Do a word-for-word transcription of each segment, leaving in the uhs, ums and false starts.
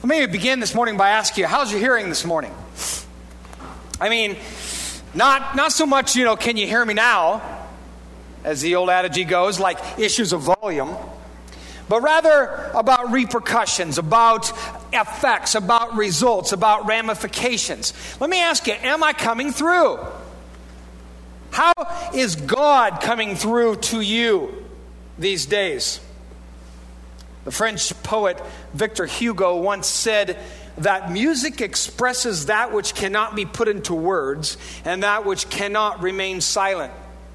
Let me begin this morning by asking you, how's your hearing this morning? I mean, not not so much, you know, can you hear me now, as the old adage goes, like issues of volume, but rather about repercussions, about effects, about results, about ramifications. Let me ask you, am I coming through? How is God coming through to you these days? The French poet Victor Hugo once said that music expresses that which cannot be put into words and that which cannot remain silent.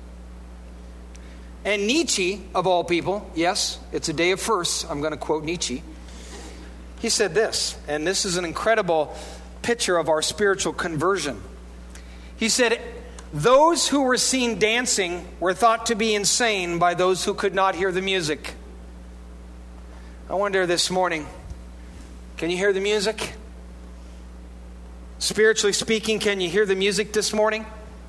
And Nietzsche, of all people, yes, it's a day of firsts, I'm going to quote Nietzsche. He said this, and this is an incredible picture of our spiritual conversion. He said, "Those who were seen dancing were thought to be insane by those who could not hear the music." I wonder this morning, can you hear the music? Spiritually speaking, can you hear the music this morning?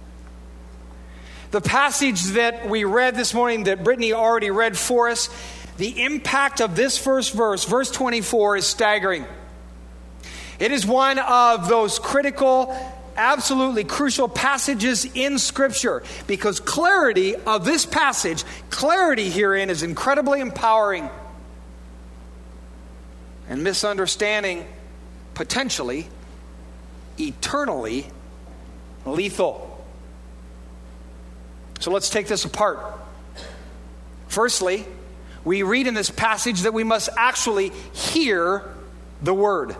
The passage that we read this morning, that Brittany already read for us, the impact of this first verse, verse twenty-four, is staggering. It is one of those critical, absolutely crucial passages in Scripture, because clarity of this passage, clarity herein is incredibly empowering. And misunderstanding, potentially, eternally lethal. So let's take this apart. Firstly, we read in this passage that we must actually hear the word.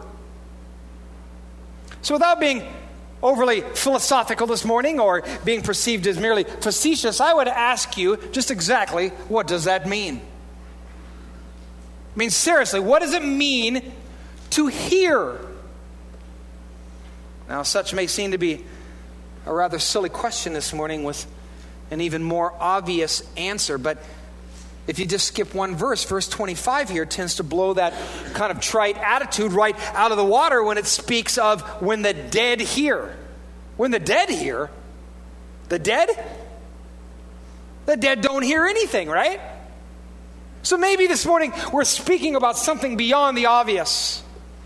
So without being overly philosophical this morning or being perceived as merely facetious, I would ask you just exactly, what does that mean? I mean, seriously, what does it mean to hear? Now, such may seem to be a rather silly question this morning with an even more obvious answer, but if you just skip one verse, verse twenty-five here tends to blow that kind of trite attitude right out of the water when it speaks of when the dead hear. When the dead hear, the dead? The dead don't hear anything, right? So maybe this morning we're speaking about something beyond the obvious.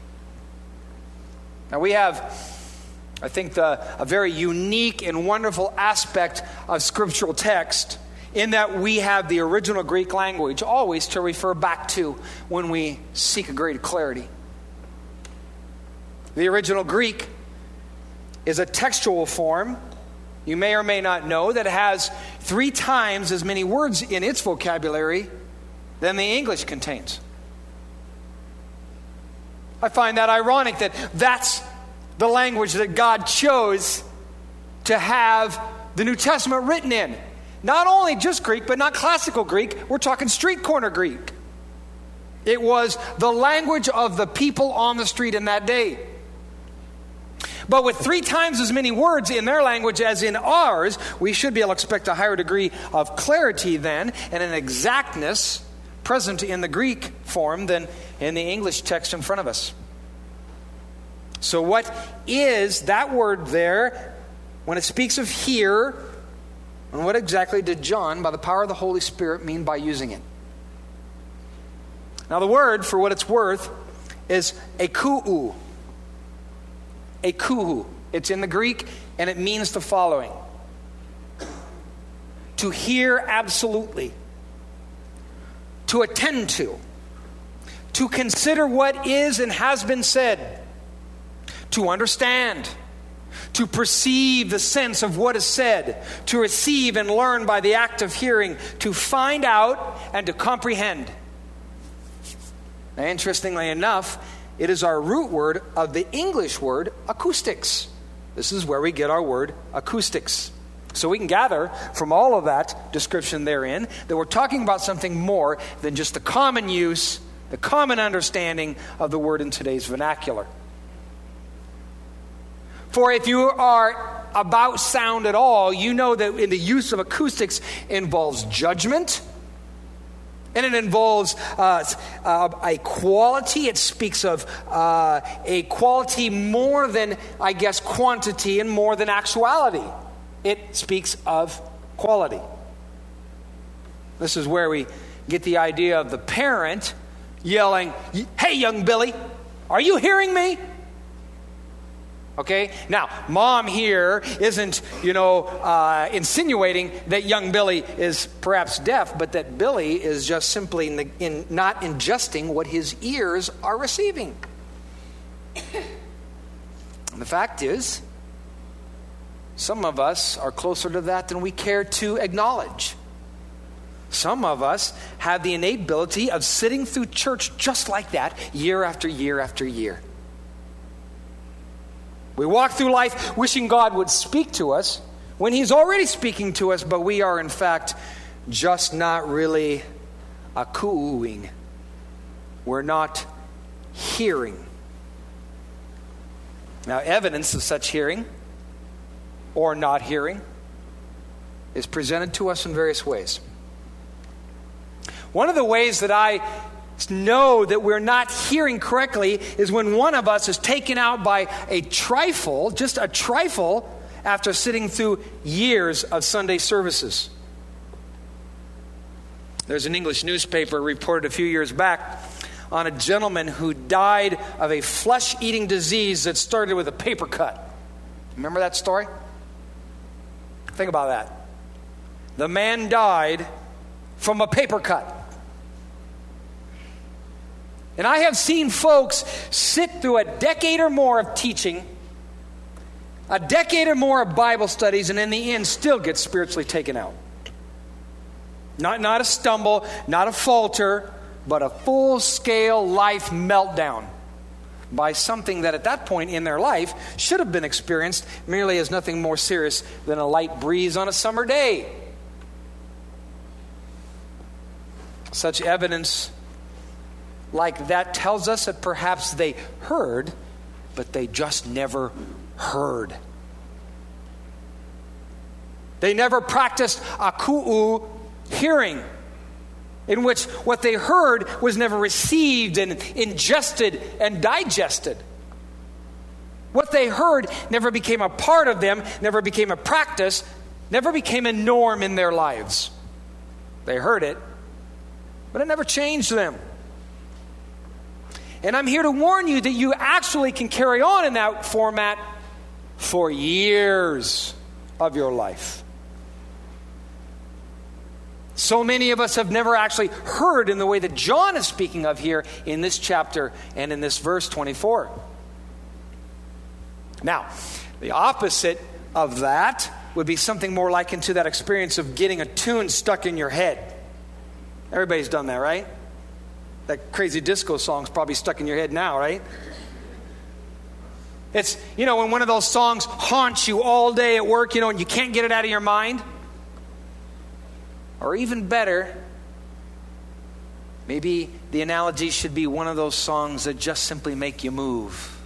Now we have, I think, the, a very unique and wonderful aspect of scriptural text in that we have the original Greek language always to refer back to when we seek a greater clarity. The original Greek is a textual form, you may or may not know, that has three times as many words in its vocabulary than the English contains. I find that ironic that that's the language that God chose to have the New Testament written in. Not only just Greek, but not classical Greek. We're talking street corner Greek. It was the language of the people on the street in that day. But with three times as many words in their language as in ours, we should be able to expect a higher degree of clarity then and an exactness present in the Greek form than in the English text in front of us. So what is that word there when it speaks of hear, and what exactly did John, by the power of the Holy Spirit, mean by using it? Now the word, for what it's worth, is ekouou. Ekouou. It's in the Greek, and it means the following: to hear absolutely, to attend to, to consider what is and has been said, to understand, to perceive the sense of what is said, to receive and learn by the act of hearing, to find out and to comprehend. Now, interestingly enough, it is our root word of the English word acoustics. This is where we get our word acoustics. So we can gather from all of that description therein that we're talking about something more than just the common use, the common understanding of the word in today's vernacular. For if you are about sound at all, you know that in the use of acoustics involves judgment, and it involves uh, uh, a quality. It speaks of uh, a quality more than, I guess, quantity and more than actuality. It speaks of quality. This is where we get the idea of the parent yelling, "Hey, young Billy, Are you hearing me? Okay? Now, mom here isn't, you know, uh, insinuating that young Billy is perhaps deaf, but that Billy is just simply in, in not ingesting what his ears are receiving. And the fact is, some of us are closer to that than we care to acknowledge. Some of us have the innate ability of sitting through church just like that, year after year after year. We walk through life wishing God would speak to us when He's already speaking to us, but we are in fact just not really akouing. We're not hearing. Now, evidence of such hearing or not hearing is presented to us in various ways. One of the ways that I know that we're not hearing correctly is when one of us is taken out by a trifle, just a trifle, after sitting through years of Sunday services. There's an English newspaper reported a few years back on a gentleman who died of a flesh-eating disease that started with a paper cut. Remember that story? Think about that. The man died from a paper cut. And I have seen folks sit through a decade or more of teaching, a decade or more of Bible studies, and in the end still get spiritually taken out. Not, not a stumble, not a falter, but a full-scale life meltdown by something that at that point in their life should have been experienced merely as nothing more serious than a light breeze on a summer day. Such evidence like that tells us that perhaps they heard, but they just never heard. They never practiced akou'u, hearing, in which what they heard was never received and ingested and digested. What they heard never became a part of them, never became a practice, never became a norm in their lives. They heard it, but it never changed them. And I'm here to warn you that you actually can carry on in that format for years of your life. So many of us have never actually heard in the way that John is speaking of here in this chapter and in this verse twenty-four. Now, the opposite of that would be something more likened to that experience of getting a tune stuck in your head. Everybody's done that, right? That crazy disco song's probably stuck in your head now, right? It's, you know, when one of those songs haunts you all day at work, you know, and you can't get it out of your mind. Or even better, maybe the analogy should be one of those songs that just simply make you move.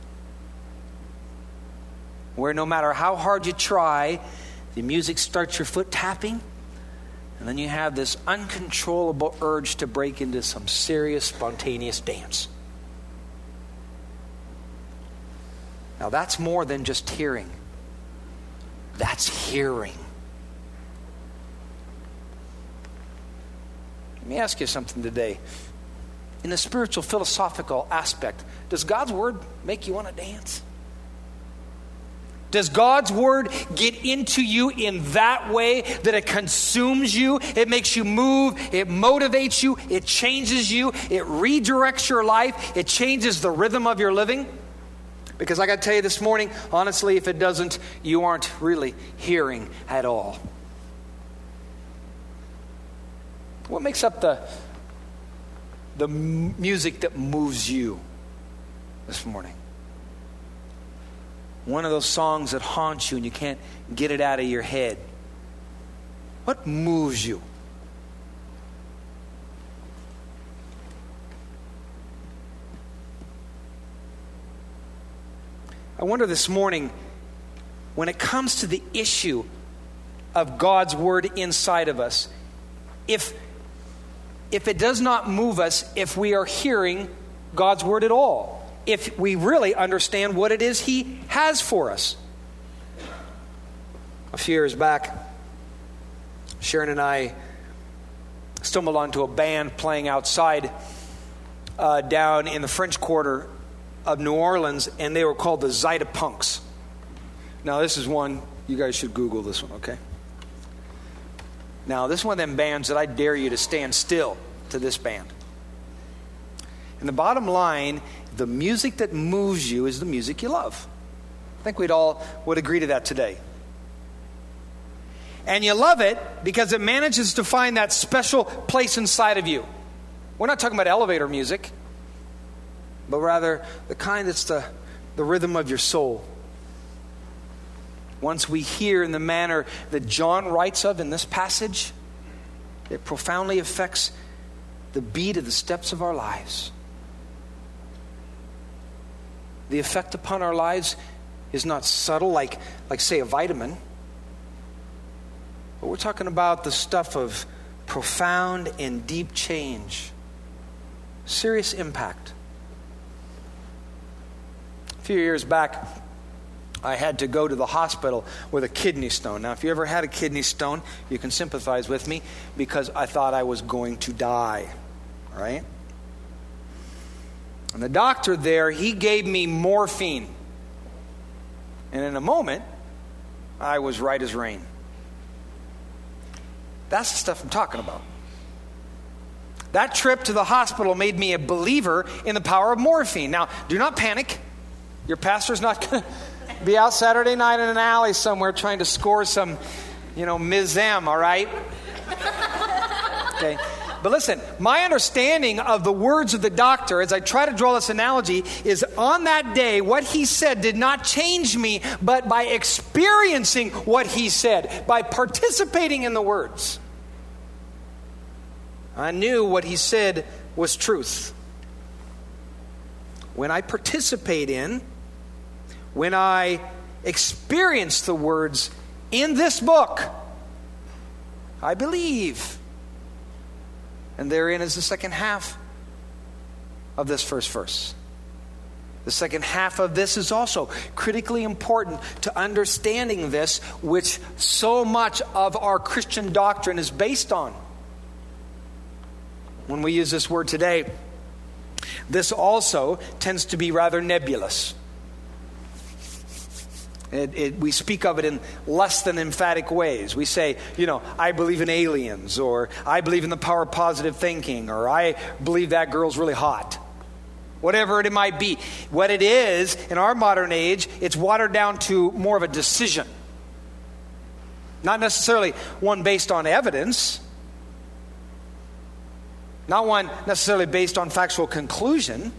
Where no matter how hard you try, the music starts your foot tapping, and then you have this uncontrollable urge to break into some serious, spontaneous dance. Now that's more than just hearing. That's hearing. Let me ask you something today. In the spiritual, philosophical aspect, does God's word make you want to dance? Does God's word get into you in that way that it consumes you? It makes you move. It motivates you. It changes you. It redirects your life. It changes the rhythm of your living. Because I got to tell you this morning, honestly, if it doesn't, you aren't really hearing at all. What makes up the, the music that moves you this morning? One of those songs that haunts you and you can't get it out of your head. What moves you? I wonder this morning, when it comes to the issue of God's word inside of us, if if it does not move us, if we are hearing God's word at all, if we really understand what it is He has for us. A few years back, Sharon and I stumbled onto a band playing outside uh, down in the French Quarter of New Orleans, and they were called the Zida Punks. Now, this is one, you guys should Google this one, okay? Now, this is one of them bands that I dare you to stand still to this band. And the bottom line, the music that moves you is the music you love. I think we'd all would agree to that today. And you love it because it manages to find that special place inside of you. We're not talking about elevator music, but rather the kind that's the, the rhythm of your soul. Once we hear in the manner that John writes of in this passage, it profoundly affects the beat of the steps of our lives. The effect upon our lives is not subtle like, like say, a vitamin. But we're talking about the stuff of profound and deep change. Serious impact. A few years back, I had to go to the hospital with a kidney stone. Now, if you ever had a kidney stone, you can sympathize with me because I thought I was going to die. All right? And the doctor there, he gave me morphine. And in a moment, I was right as rain. That's the stuff I'm talking about. That trip to the hospital made me a believer in the power of morphine. Now, do not panic. Your pastor's not going to be out Saturday night in an alley somewhere trying to score some, you know, Miz M, all right? Okay. But listen, my understanding of the words of the doctor, as I try to draw this analogy, is on that day, what he said did not change me, but by experiencing what he said, by participating in the words, I knew what he said was truth. When I participate in, when I experience the words in this book, I believe. And therein is the second half of this first verse. The second half of this is also critically important to understanding this, which so much of our Christian doctrine is based on. When we use this word today, this also tends to be rather nebulous. It, it, we speak of it in less than emphatic ways. We say, you know, I believe in aliens, or I believe in the power of positive thinking, or I believe that girl's really hot. Whatever it might be. What it is, in our modern age, it's watered down to more of a decision. Not necessarily one based on evidence. Not one necessarily based on factual conclusion.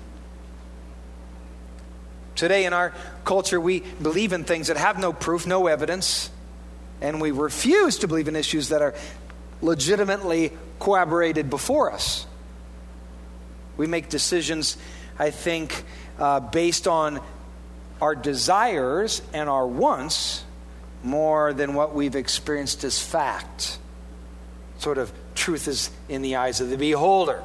Today in our culture, we believe in things that have no proof, no evidence, and we refuse to believe in issues that are legitimately corroborated before us. We make decisions, I think, uh, based on our desires and our wants more than what we've experienced as fact. Sort of truth is in the eyes of the beholder.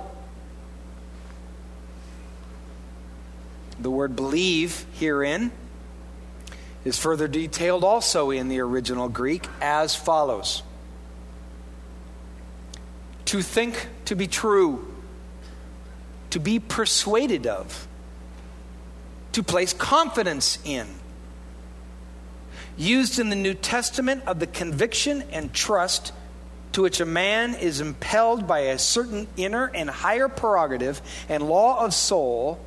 The word believe herein is further detailed also in the original Greek as follows. To think to be true, to be persuaded of, to place confidence in. Used in the New Testament of the conviction and trust to which a man is impelled by a certain inner and higher prerogative and law of soul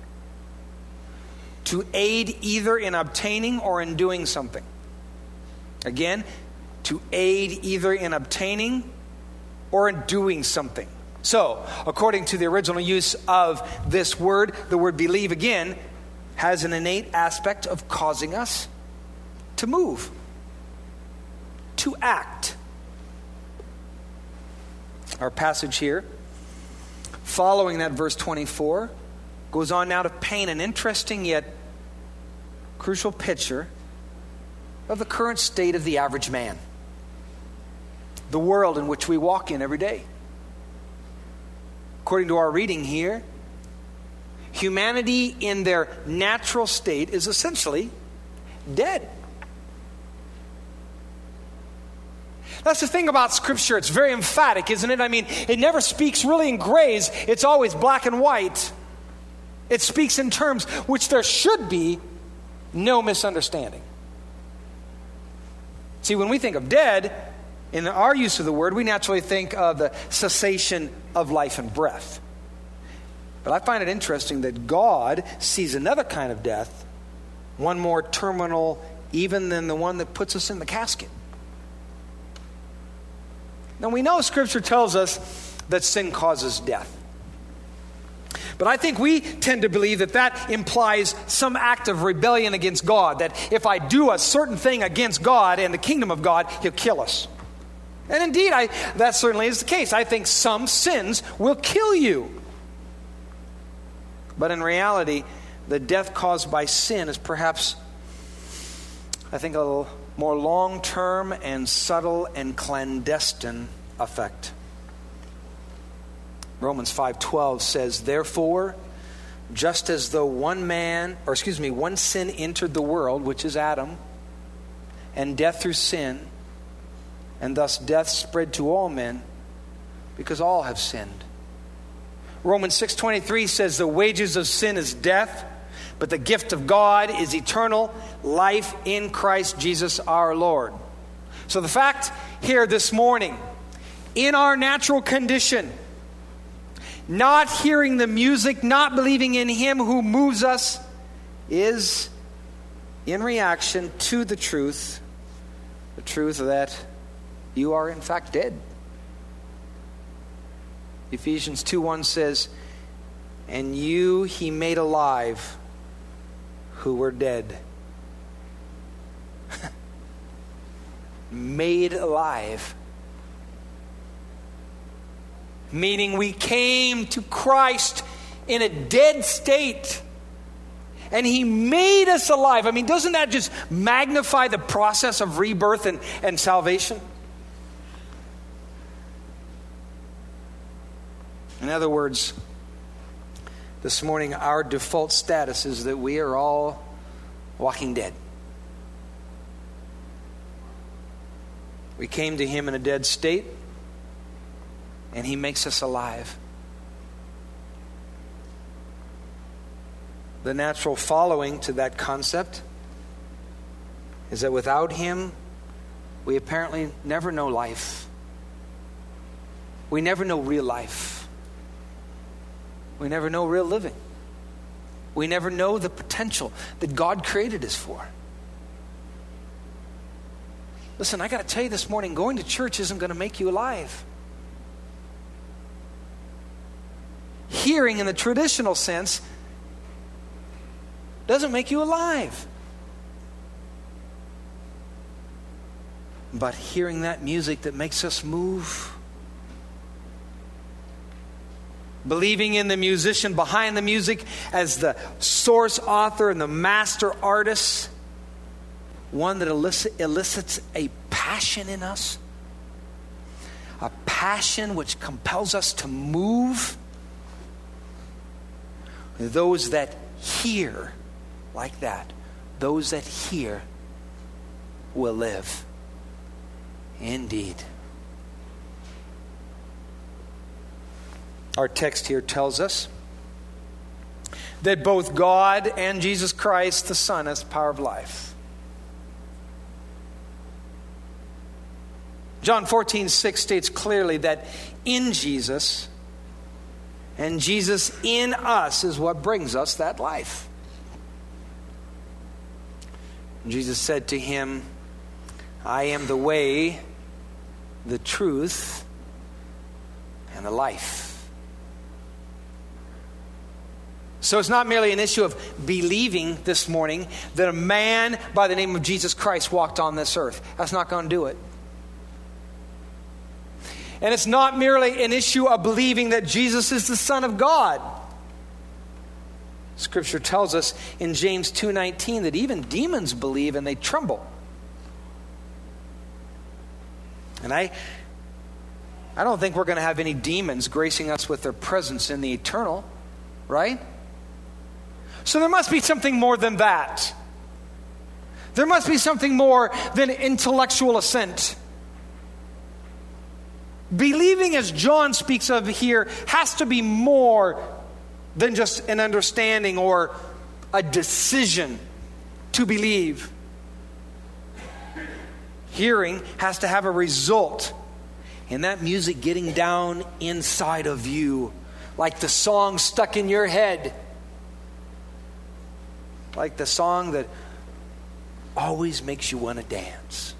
to aid either in obtaining or in doing something. Again, to aid either in obtaining or in doing something. So, according to the original use of this word, the word believe again has an innate aspect of causing us to move, to act. Our passage here, following that verse twenty-four, goes on now to paint an interesting yet crucial picture of the current state of the average man. The world in which we walk in every day. According to our reading here, humanity in their natural state is essentially dead. That's the thing about Scripture. It's very emphatic, isn't it? I mean, it never speaks really in grays. It's always black and white. It speaks in terms which there should be no misunderstanding. See, when we think of dead, in our use of the word, we naturally think of the cessation of life and breath. But I find it interesting that God sees another kind of death, one more terminal even than the one that puts us in the casket. Now, we know Scripture tells us that sin causes death. But I think we tend to believe that that implies some act of rebellion against God, that if I do a certain thing against God and the kingdom of God, He'll kill us. And indeed, I, that certainly is the case. I think some sins will kill you. But in reality, the death caused by sin is perhaps, I think, a little more long-term and subtle and clandestine effect. Romans five twelve says, therefore, just as though one man, or excuse me, one sin entered the world, which is Adam, and death through sin, and thus death spread to all men, because all have sinned. Romans six twenty-three says, the wages of sin is death, but the gift of God is eternal life in Christ Jesus our Lord. So the fact here this morning, in our natural condition, not hearing the music, not believing in Him who moves us, is in reaction to the truth, the truth that you are in fact dead. Ephesians two one says, and you He made alive who were dead. Made alive. Meaning we came to Christ in a dead state. And He made us alive. I mean, doesn't that just magnify the process of rebirth and, and salvation? In other words, this morning our default status is that we are all walking dead. We came to Him in a dead state, and He makes us alive. The natural following to that concept is that without Him, we apparently never know life. We never know real life. We never know real living. We never know the potential that God created us for. Listen, I got to tell you this morning, going to church isn't going to make you alive. Hearing in the traditional sense doesn't make you alive. But hearing that music that makes us move, believing in the musician behind the music as the source author and the master artist, one that elicit, elicits a passion in us, a passion which compels us to move. Those that hear like that, those that hear will live. Indeed. Our text here tells us that both God and Jesus Christ, the Son, has the power of life. John fourteen six states clearly that in Jesus and Jesus in us is what brings us that life. Jesus said to him, I am the way, the truth, and the life. So it's not merely an issue of believing this morning that a man by the name of Jesus Christ walked on this earth. That's not going to do it. And it's not merely an issue of believing that Jesus is the Son of God. Scripture tells us in James two nineteen that even demons believe and they tremble. And I, I don't think we're going to have any demons gracing us with their presence in the eternal, right? So there must be something more than that. There must be something more than intellectual assent. Believing, as John speaks of here, has to be more than just an understanding or a decision to believe. Hearing has to have a result, and that music getting down inside of you, like the song stuck in your head, like the song that always makes you want to dance.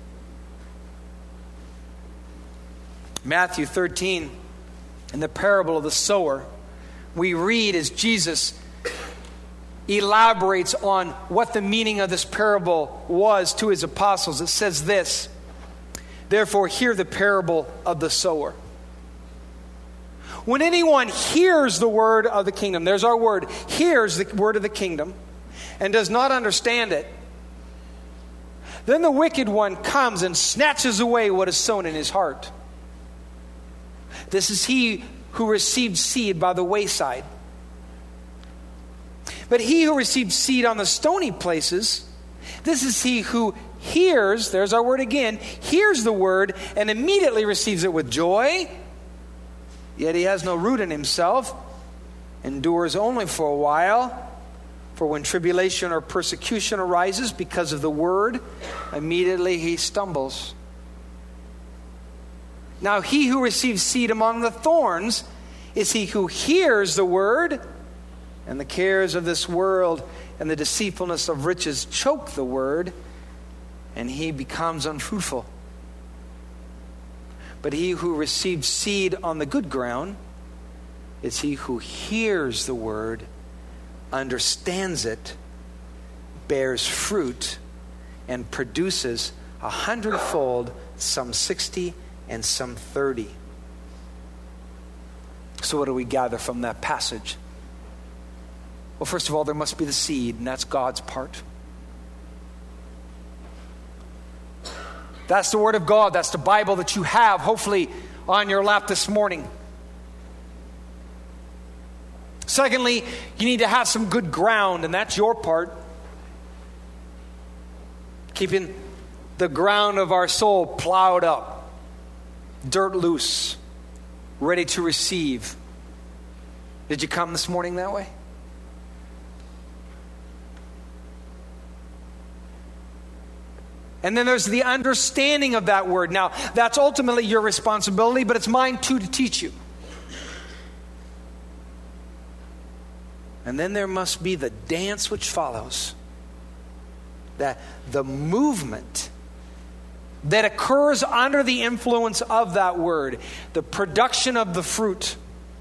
Matthew thirteen, in the parable of the sower, we read as Jesus elaborates on what the meaning of this parable was to his apostles. It says this: "Therefore hear the parable of the sower. When anyone hears the word of the kingdom," there's our word, hears the word of the kingdom, "and does not understand it, then the wicked one comes and snatches away what is sown in his heart. This is he who received seed by the wayside. But he who received seed on the stony places, this is he who hears," there's our word again, "hears the word and immediately receives it with joy. Yet he has no root in himself, endures only for a while. For when tribulation or persecution arises because of the word, immediately he stumbles. Now he who receives seed among the thorns is he who hears the word, and the cares of this world and the deceitfulness of riches choke the word, and he becomes unfruitful. But he who receives seed on the good ground is he who hears the word, understands it, bears fruit, and produces a hundredfold, some sixty, and some thirty." So what do we gather from that passage? Well, first of all, there must be the seed, and that's God's part. That's the Word of God. That's the Bible that you have, hopefully, on your lap this morning. Secondly, you need to have some good ground, and that's your part. Keeping the ground of our soul plowed up, dirt loose, ready to receive. Did you come this morning that way? And then there's the understanding of that word. Now, that's ultimately your responsibility, but it's mine too to teach you. And then there must be the dance which follows. That the movement that occurs under the influence of that word. The production of the fruit.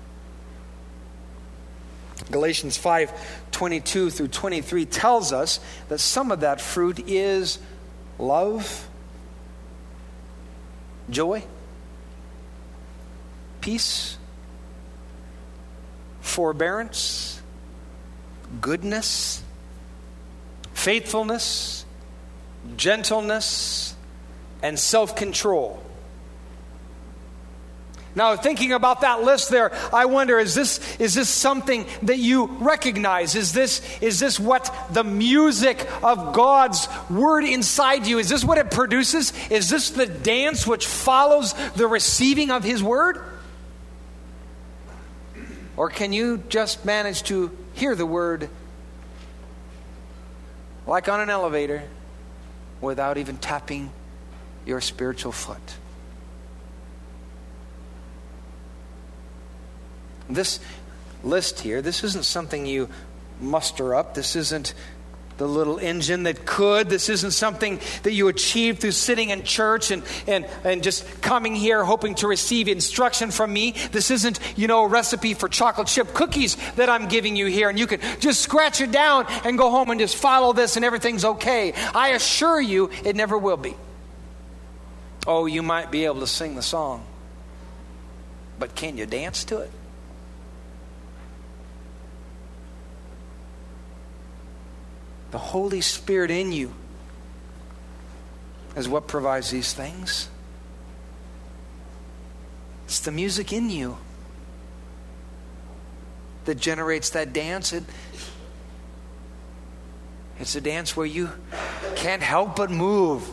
Galatians five twenty-two through twenty-three tells us that some of that fruit is love, joy, peace, forbearance, goodness, faithfulness, gentleness, and self-control. Now, thinking about that list there, I wonder, is this is this something that you recognize? Is this is this what the music of God's word inside you, is this what it produces? Is this the dance which follows the receiving of his word? Or can you just manage to hear the word like on an elevator without even tapping your spiritual foot? This list here, this isn't something you muster up. This isn't the little engine that could. This isn't something that you achieve through sitting in church and, and, and just coming here hoping to receive instruction from me. This isn't, you know, a recipe for chocolate chip cookies that I'm giving you here, and you can just scratch it down and go home and just follow this and everything's okay. I assure you it never will be. Oh, you might be able to sing the song, but can you dance to it? The Holy Spirit in you is what provides these things. It's the music in you that generates that dance. It, it's a dance where you can't help but move.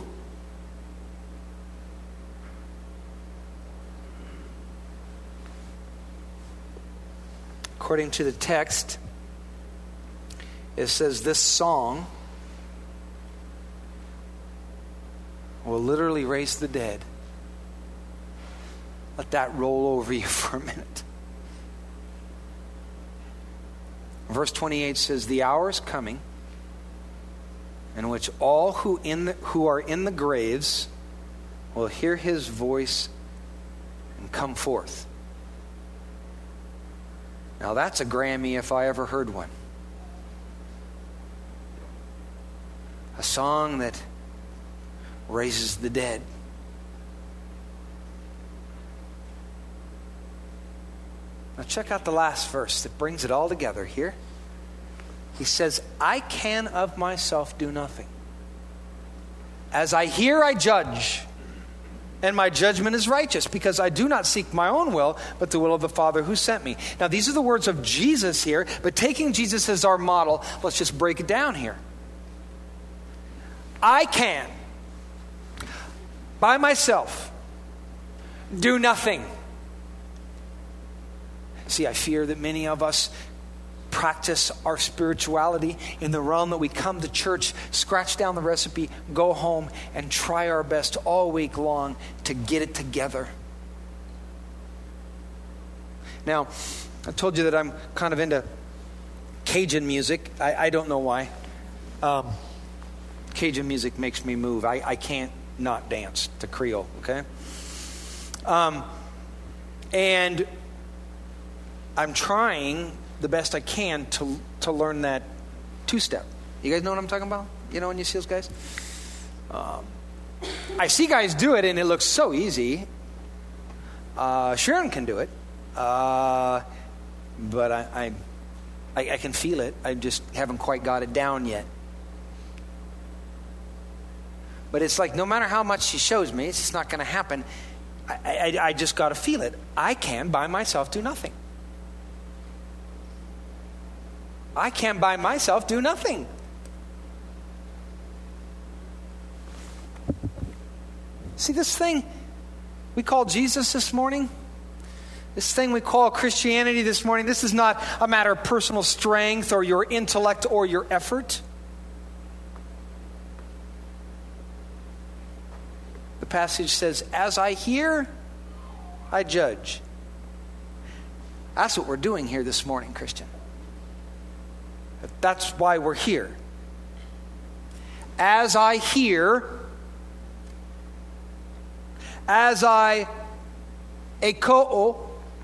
According to the text, it says this song will literally raise the dead. Let that roll over you for a minute. Verse twenty-eight says, the hour is coming in which all who in the, who are in the graves will hear his voice and come forth. Now that's a Grammy if I ever heard one. A song that raises the dead. Now check out the last verse that brings it all together here. He says, I can of myself do nothing. As I hear, I judge, and my judgment is righteous, because I do not seek my own will, but the will of the Father who sent me. Now these are the words of Jesus here, but taking Jesus as our model, let's just break it down here. I can, by myself, do nothing. See, I fear that many of us practice our spirituality in the realm that we come to church, scratch down the recipe, go home, and try our best all week long to get it together. Now, I told you that I'm kind of into Cajun music. I, I don't know why. Um, Cajun music makes me move. I, I can't not dance to Creole, okay? Um, and I'm trying the best I can to to learn that two-step. You guys know what I'm talking about? You know when you see those guys? Um, I see guys do it and it looks so easy. Uh, Sharon can do it. Uh, but I, I, I can feel it. I just haven't quite got it down yet. But it's like no matter how much she shows me, it's just not going to happen. I, I, I just got to feel it. I can by myself do nothing. I can by myself do nothing. See this thing we call Jesus this morning? This thing we call Christianity this morning, this is not a matter of personal strength or your intellect or your effort. The passage says, as I hear, I judge. That's what we're doing here this morning, Christian. That's why we're here. As I hear, as I ekoo,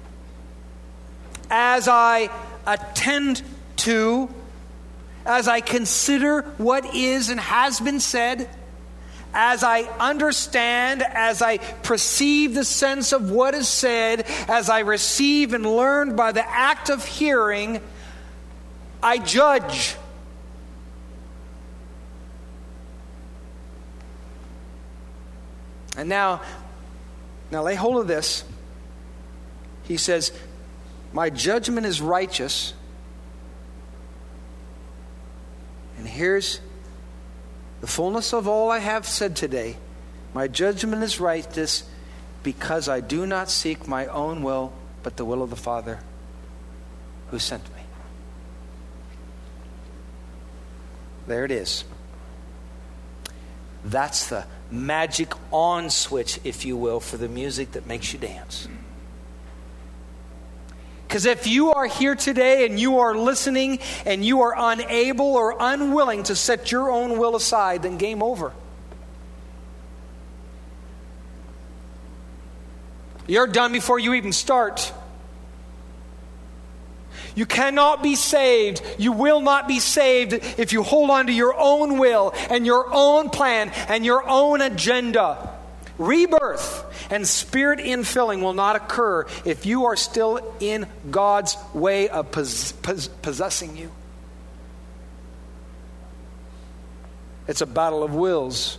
as I attend to, as I consider what is and has been said, as I understand, as I perceive the sense of what is said, as I receive and learn by the act of hearing, I judge. And now, now lay hold of this. He says, my judgment is righteous. And here's the fullness of all I have said today. My judgment is righteous because I do not seek my own will, but the will of the Father who sent me. There it is. That's the magic on switch, if you will, for the music that makes you dance. Because if you are here today and you are listening and you are unable or unwilling to set your own will aside, then game over. You're done before you even start. You cannot be saved. You will not be saved if you hold on to your own will and your own plan and your own agenda. Rebirth and spirit infilling will not occur if you are still in God's way of pos- pos- possessing you. It's a battle of wills.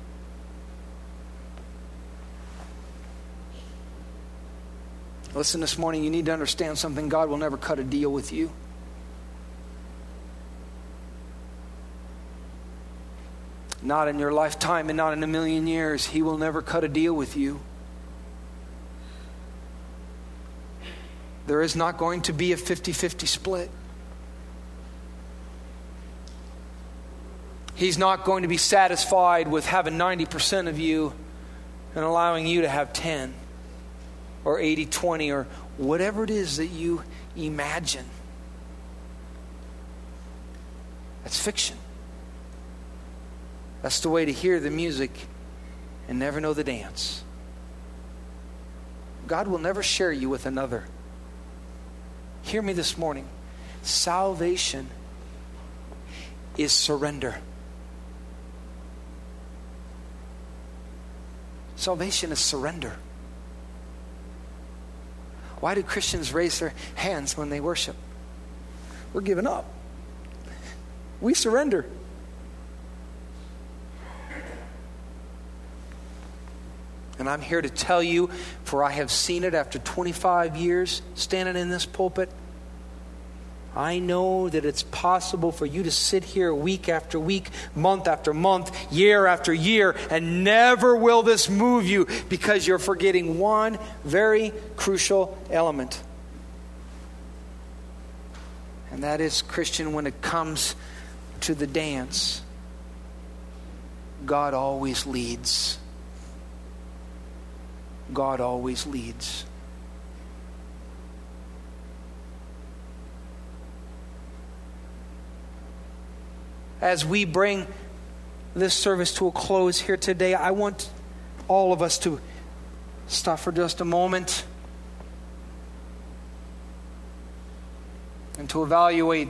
Listen, this morning, you need to understand something. God will never cut a deal with you. Not in your lifetime and not in a million years. He will never cut a deal with you. There is not going to be a fifty-fifty split. He's not going to be satisfied with having ninety percent of you and allowing you to have ten or eighty twenty or whatever it is that you imagine. That's fiction. That's the way to hear the music and never know the dance. God will never share you with another. Hear me this morning. Salvation is surrender. Salvation is surrender. Why do Christians raise their hands when they worship? We're giving up. We surrender. And I'm here to tell you, for I have seen it after twenty-five years standing in this pulpit. I know that it's possible for you to sit here week after week, month after month, year after year, and never will this move you because you're forgetting one very crucial element. And that is, Christian, when it comes to the dance, God always leads. God always leads. As we bring this service to a close here today, I want all of us to stop for just a moment and to evaluate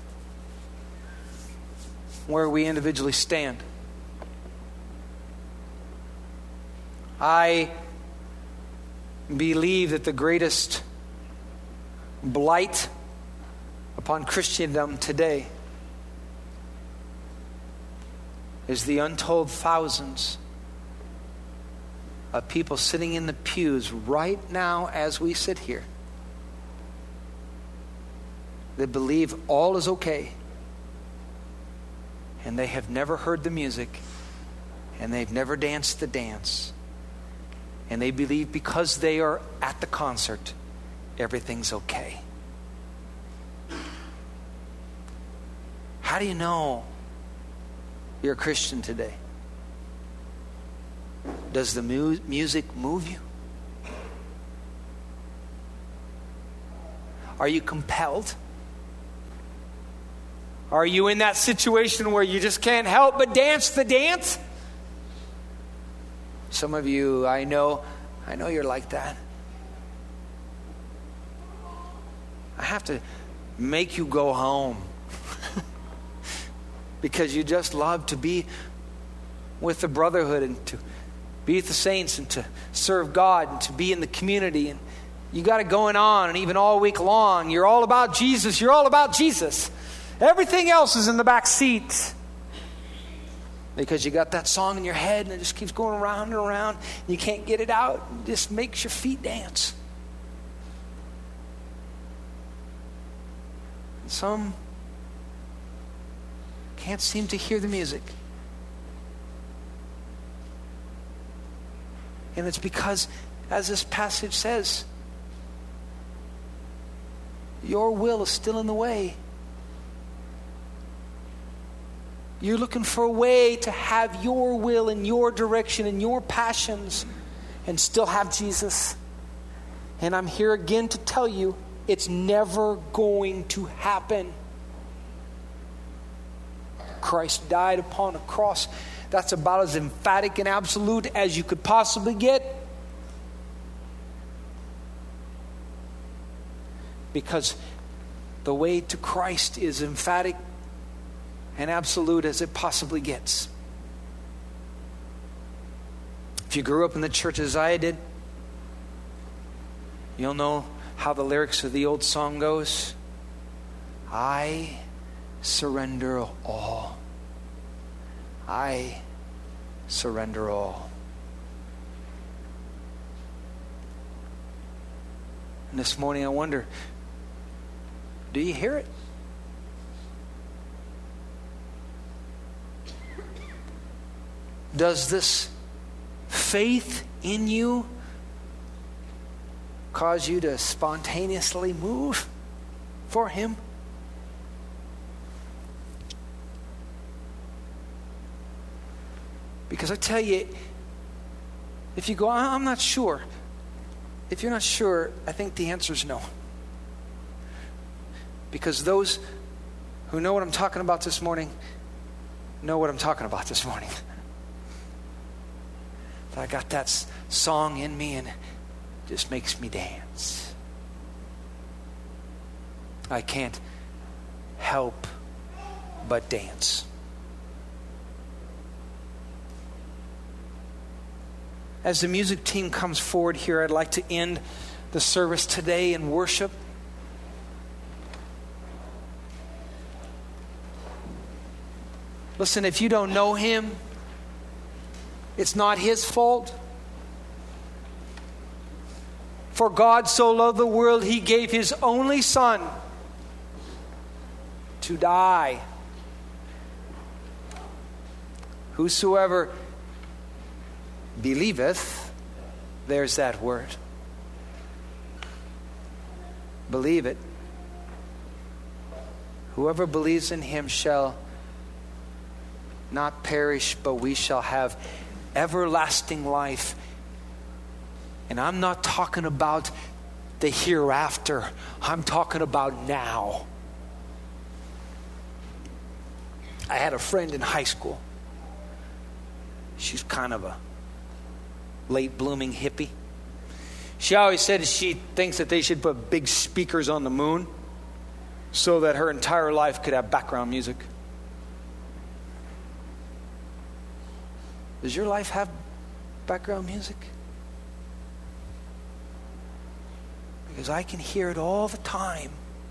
where we individually stand. I believe that the greatest blight upon Christendom today is the untold thousands of people sitting in the pews right now as we sit here that believe all is okay, and they have never heard the music, and they've never danced the dance, and they believe because they are at the concert, everything's okay. How do you know you're a Christian today? Does the mu- music move you? Are you compelled? Are you in that situation where you just can't help but dance the dance? Some of you, I know, I know you're like that. I have to make you go home because you just love to be with the brotherhood and to be with the saints and to serve God and to be in the community. And you got it going on, and even all week long, you're all about Jesus. You're all about Jesus. Everything else is in the back seat because you got that song in your head and it just keeps going around and around. And you can't get it out. It just makes your feet dance. And some can't seem to hear the music. And it's because, as this passage says, your will is still in the way. You're looking for a way to have your will and your direction and your passions and still have Jesus. And I'm here again to tell you, it's never going to happen. Christ died upon a cross. That's about as emphatic and absolute as you could possibly get. Because the way to Christ is emphatic and absolute as it possibly gets. If you grew up in the church as I did, you'll know how the lyrics of the old song goes. I surrender all. I surrender all. And this morning I wonder, do you hear it? Does this faith in you cause you to spontaneously move for him? Because I tell you, if you go, I'm not sure. If you're not sure, I think the answer is no. Because those who know what I'm talking about this morning know what I'm talking about this morning. I got that song in me and it just makes me dance. I can't help but dance. As the music team comes forward here, I'd like to end the service today in worship. Listen, if you don't know him, it's not his fault. For God so loved the world, he gave his only Son to die. Whosoever believeth, there's that word. Believe it. Whoever believes in him shall not perish, but we shall have everlasting life. And I'm not talking about the hereafter. I'm talking about now. I had a friend in high school. She's kind of a late blooming hippie. She always said she thinks that they should put big speakers on the moon so that her entire life could have background music. Does your life have background music? Because I can hear it all the time.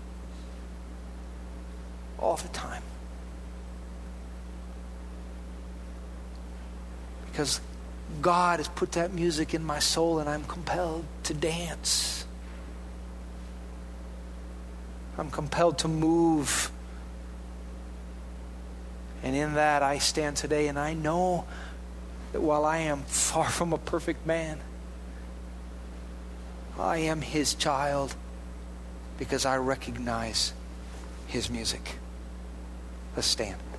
All the time. Because God has put that music in my soul and I'm compelled to dance. I'm compelled to move. And in that I stand today, and I know that while I am far from a perfect man, I am his child because I recognize his music. Let's stand.